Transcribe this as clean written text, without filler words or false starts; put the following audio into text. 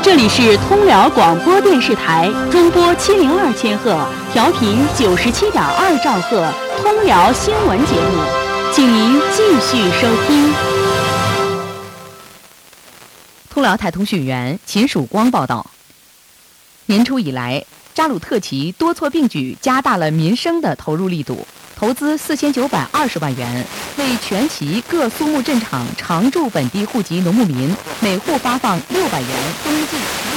这里是通辽广播电视台中波702千赫，调频97.2兆赫，通辽新闻节目，请您继续收听。 通辽台通讯员秦曙光报道。年初以来，扎鲁特旗多措并举，加大了民生的投入力度，投资4920万元，为全旗各苏木镇场常住本地户籍农牧民每户发放600元冬季。